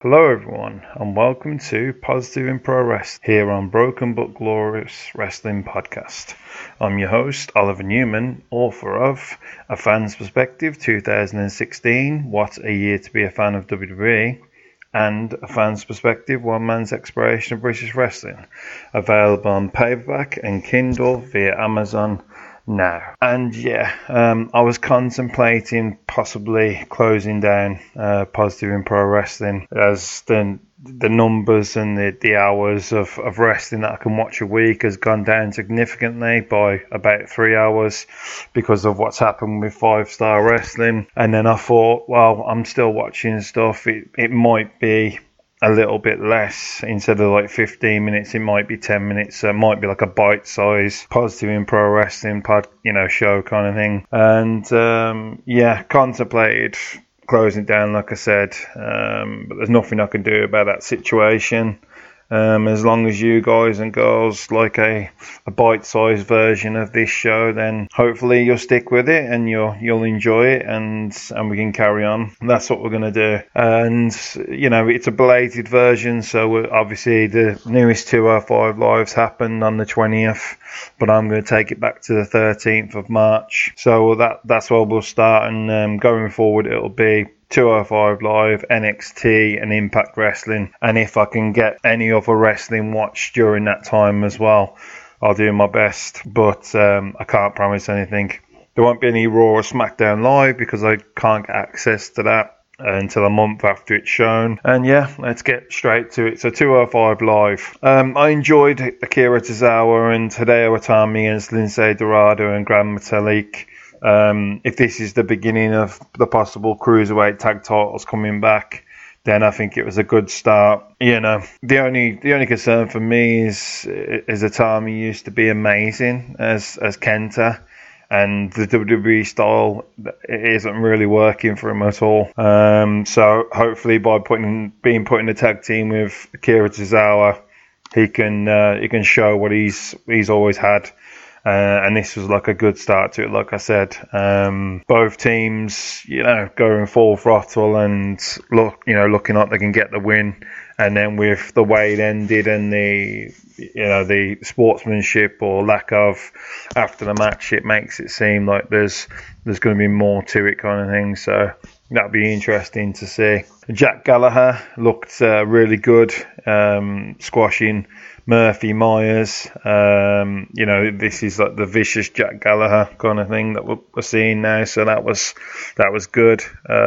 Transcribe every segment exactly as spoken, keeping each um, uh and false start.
Hello everyone and welcome to Positive in Pro Wrestling here on Broken But Glorious Wrestling Podcast. I'm your host Oliver Newman, author of A Fan's Perspective twenty sixteen, What a Year to be a Fan of W W E, and A Fan's Perspective, One Man's Exploration of British Wrestling, available on paperback and Kindle via Amazon now. And yeah, um, I was contemplating possibly closing down uh, Positive in Pro Wrestling, as the the numbers and the, the hours of, of wrestling that I can watch a week has gone down significantly by about three hours because of what's happened with Five Star Wrestling. And then I thought, well, I'm still watching stuff. It, it might be a little bit less. Instead of like fifteen minutes, it might be ten minutes. So it might be like a bite-size Positive in Pro Wrestling pod, you know, show kind of thing. And um, yeah, contemplated closing down, like I said, um, but there's nothing I can do about that situation. Um, as long as you guys and girls like a, a bite-sized version of this show, then hopefully you'll stick with it and you'll you'll enjoy it, and and we can carry on. And that's what we're going to do. And you know, it's a belated version, so we're, obviously the newest two oh five Lives happened on the twentieth, but I'm going to take it back to the thirteenth of March. So that that's where we'll start, and um, going forward it'll be two oh five Live, N X T and Impact Wrestling, and if I can get any other wrestling watched during that time as well, I'll do my best, but um, I can't promise anything. There won't be any Raw or SmackDown Live because I can't get access to that until a month after it's shown. And yeah, let's get straight to it. So two oh five Live. Um, I enjoyed Akira Tozawa and Hideo Itami against Lince Dorado and Gran Metalik. Um, if this is the beginning of the possible Cruiserweight tag titles coming back, then I think it was a good start. You know, the only the only concern for me is is Itami used to be amazing as as Kenta, and the W W E style isn't really working for him at all. Um, so hopefully by putting being put in a tag team with Akira Tozawa, he can uh, he can show what he's he's always had. Uh, and this was like a good start to it, like I said. Um, both teams, you know, going full throttle and look, you know, looking like they can get the win. And then with the way it ended and the, you know, the sportsmanship or lack of after the match, it makes it seem like there's there's going to be more to it, kind of thing. So that'd be interesting to see. Jack Gallagher looked uh, really good, um, squashing Murphy Myers. Um, you know, this is like the vicious Jack Gallagher kind of thing that we're, we're seeing now. So that was that was good.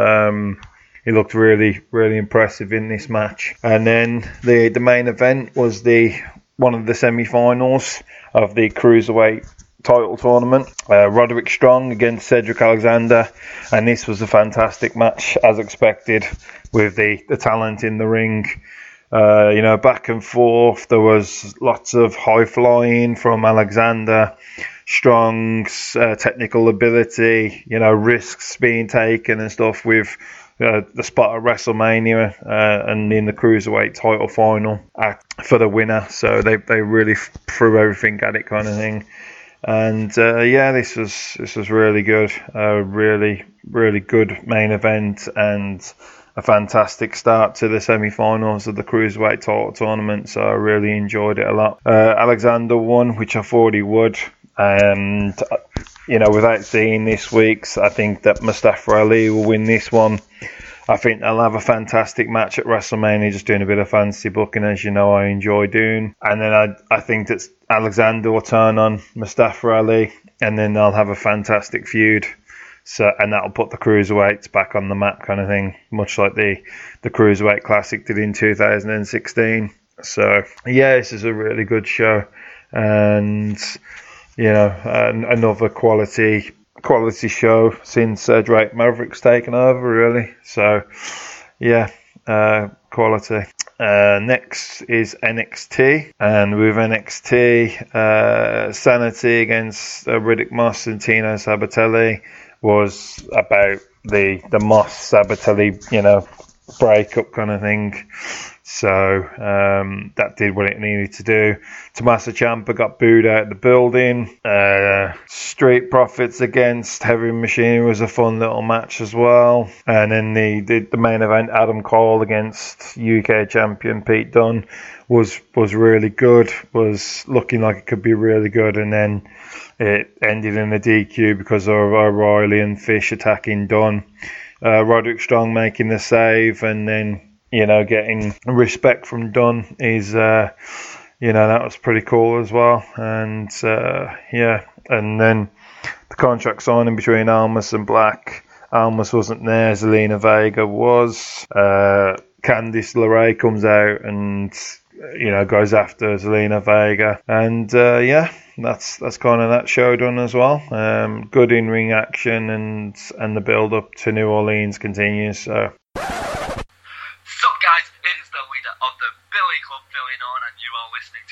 Um, he looked really, really impressive in this match. And then the the main event was the one of the semi-finals of the Cruiserweight title tournament. Uh, Roderick Strong against Cedric Alexander, and this was a fantastic match as expected with the, the talent in the ring. Uh, you know, back and forth. There was lots of high flying from Alexander. Strong's uh, technical ability, you know, risks being taken and stuff with uh, the spot at WrestleMania uh, and in the Cruiserweight title final uh, for the winner. So they they really threw everything at it, kind of thing. And uh, yeah, this was this was really good. A really really good main event and a fantastic start to the semi-finals of the Cruiserweight title tournament, so I really enjoyed it a lot. Uh, Alexander won, which I thought he would, and you know, without seeing this week's, I think that Mustafa Ali will win this one. I think they'll have a fantastic match at WrestleMania, just doing a bit of fantasy booking, as you know I enjoy doing. And then I I think that Alexander will turn on Mustafa Ali, and then they'll have a fantastic feud. So, and that'll put the Cruiserweights back on the map, kind of thing, much like the, the Cruiserweight Classic did in two thousand sixteen. So, yeah, this is a really good show. And, you know, an, another quality quality show since uh, Drake Maverick's taken over, really. So, yeah, uh, quality. Uh, next is N X T, and with N X T, uh, Sanity against uh, Riddick Moss and Tino Sabatelli was about the the Moss Sabatelli, you know, breakup kind of thing. So um, that did what it needed to do. Tommaso Ciampa got booed out of the building. Uh, Street Profits against Heavy Machinery was a fun little match as well. And then the, the, the main event, Adam Cole against U K champion Pete Dunne, was was really good. Was looking like it could be really good. And then it ended in a D Q because of O'Reilly and Fish attacking Dunne. Uh, Roderick Strong making the save, and then, you know, getting respect from Dunne is, uh, you know, that was pretty cool as well. And, uh, yeah, and then the contract signing between Almas and Black. Almas wasn't there, Zelina Vega was. Uh, Candice LeRae comes out and, you know, goes after Zelina Vega. And, uh, yeah, that's that's kind of that show done as well. Um, good in-ring action, and, and the build-up to New Orleans continues, so... Sup guys, it is the leader of the Billy Club filling on, and you are listening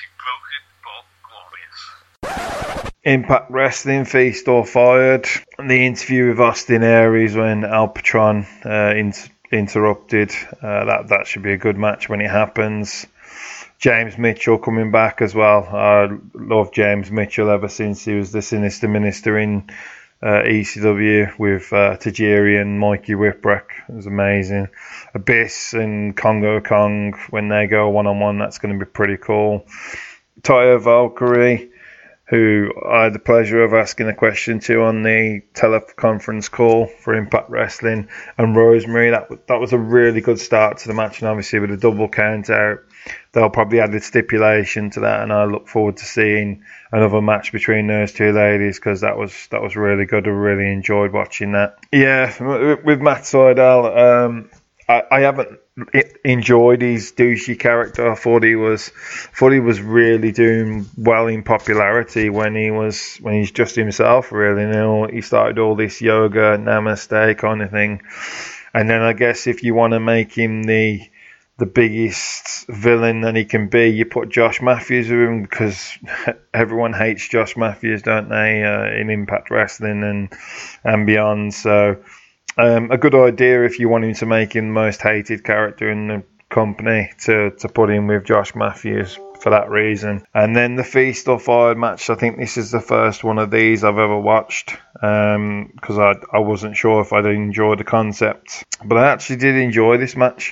to Broken But Glorious. Impact Wrestling, Feast or Fired. The interview with Austin Aries when Al Patron uh, in- interrupted. Uh, that, that should be a good match when it happens. James Mitchell coming back as well. I love James Mitchell ever since he was the Sinister Minister in Uh, E C W with uh, Tajiri and Mikey Whipwreck. It was amazing. Abyss and Congo Kong, when they go one-on-one, that's going to be pretty cool. Taya Valkyrie, who I had the pleasure of asking a question to on the teleconference call for Impact Wrestling, and Rosemary, that, that was a really good start to the match, and obviously with a double count out, they'll probably add a stipulation to that, and I look forward to seeing another match between those two ladies, because that was that was really good. I really enjoyed watching that. Yeah, with Matt Sydal, um, I, I haven't enjoyed his douchey character. I thought he was thought he was really doing well in popularity when he was when he's just himself. Really, you know, he started all this yoga, namaste kind of thing, and then I guess if you want to make him the the biggest villain that he can be, you put Josh Matthews with him, because everyone hates Josh Matthews, don't they, uh, in Impact Wrestling and and beyond. So um, a good idea if you want him to make him the most hated character in the company, to, to put him with Josh Matthews for that reason. And then the Feast or Fired match, I think this is the first one of these I've ever watched, um, because I, I wasn't sure if I'd enjoy the concept. But I actually did enjoy this match.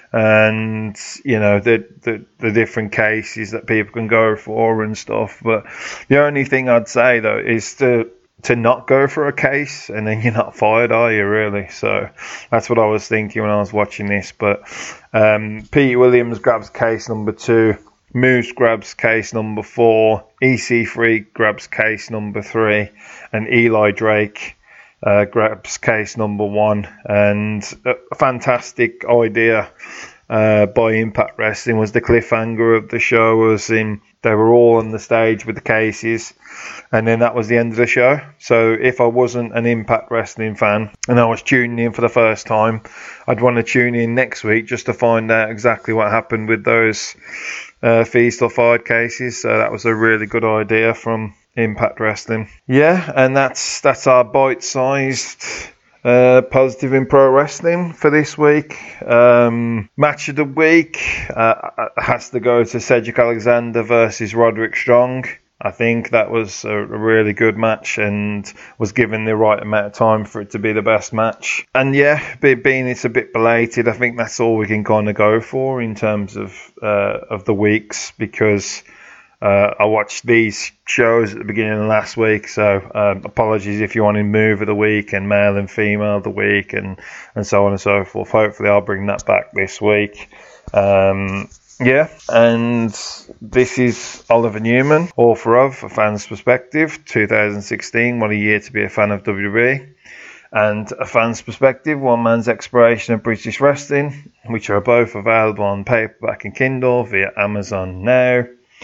And, you know, the, the the different cases that people can go for and stuff. But the only thing I'd say, though, is to to not go for a case, and then you're not fired, are you, really? So that's what I was thinking when I was watching this. But um, Pete Williams grabs case number two. Moose grabs case number four. E C three grabs case number three. And Eli Drake Uh, grabs case number one. And a fantastic idea uh, by Impact Wrestling was the cliffhanger of the show, was in they were all on the stage with the cases, and then that was the end of the show. So if I wasn't an Impact Wrestling fan and I was tuning in for the first time, I'd want to tune in next week just to find out exactly what happened with those uh, Feast or Fired cases. So that was a really good idea from Impact Wrestling. Yeah, and that's that's our bite-sized uh, positive in pro wrestling for this week. Um, match of the week uh, has to go to Cedric Alexander versus Roderick Strong. I think that was a really good match and was given the right amount of time for it to be the best match. And yeah, being it's a bit belated, I think that's all we can kind of go for in terms of uh, of the weeks, because Uh, I watched these shows at the beginning of last week, so um, apologies if you want to move of the week and male and female of the week and, and so on and so forth. Hopefully I'll bring that back this week. Um, yeah, and this is Oliver Newman, author of A Fan's Perspective, two thousand sixteen, What a Year to be a Fan of W W E, and A Fan's Perspective, One Man's Exploration of British Wrestling, which are both available on paperback and Kindle via Amazon now,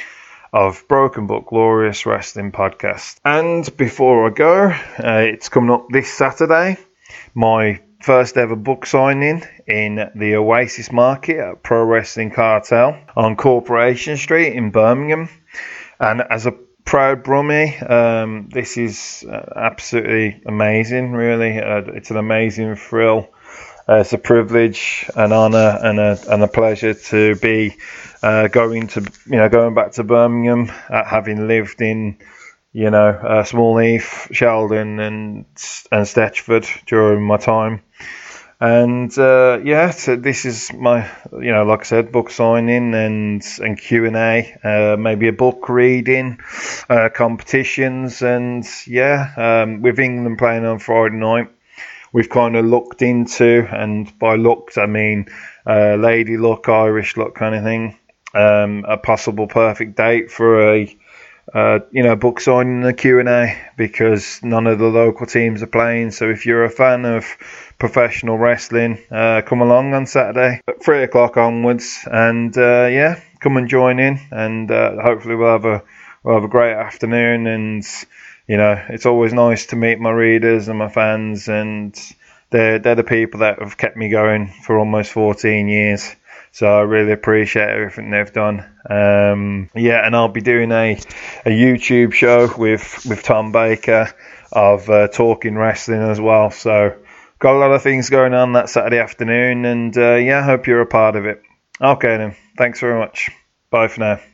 of Broken But Glorious Wrestling Podcast. And before I go, uh, it's coming up this Saturday, my first ever book signing in the Oasis Market at Pro Wrestling Cartel on Corporation Street in Birmingham. And as a proud Brummie, um, this is uh, absolutely amazing, really. Uh, it's an amazing thrill. Uh, it's a privilege, an honour, and a and a pleasure to be uh, going to you know going back to Birmingham, uh, having lived in you know uh, Smallheath, Sheldon, and and Stetchford during my time. And uh, yeah, so this is my, you know, like I said, book signing and and Q and A, uh, maybe a book reading, uh, competitions, and yeah, um, with England playing on Friday night, we've kind of looked into, and by looked I mean uh, lady luck, Irish luck kind of thing, um, a possible perfect date for a Uh, you know, book signing and a Q and A, because none of the local teams are playing. So if you're a fan of professional wrestling, uh, come along on Saturday at three o'clock onwards, and uh, yeah, come and join in, and uh, hopefully we'll have a we'll have a great afternoon. And you know, it's always nice to meet my readers and my fans, and they're they're the people that have kept me going for almost fourteen years. So I really appreciate everything they've done. Um, yeah, and I'll be doing a, a YouTube show with, with Tom Baker of uh, Talking Wrestling as well. So got a lot of things going on that Saturday afternoon, and uh, yeah, I hope you're a part of it. Okay then, thanks very much. Bye for now.